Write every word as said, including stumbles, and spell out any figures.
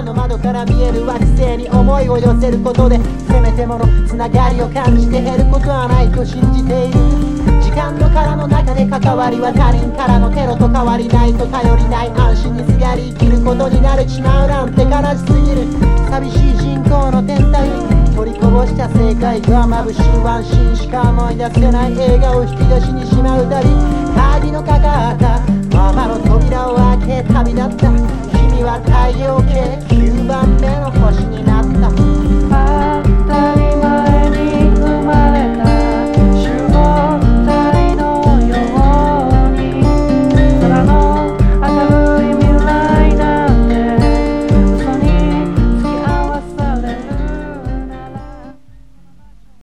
の窓から見える惑星に思いを寄せることで、せめてものつながりを感じて減ることはないと信じている。時間の殻の中で関わりは他人からのテロと変わりないと頼りない安心にすがり生きることになれちまうなんて悲しすぎる。寂しい人口の天体に取りこぼした世界が眩しいワンシーンしか思い出せない映画を引き出しにしまうたび、鍵のかかったままの扉を開け旅立った。君は太陽系きゅうばんめの星に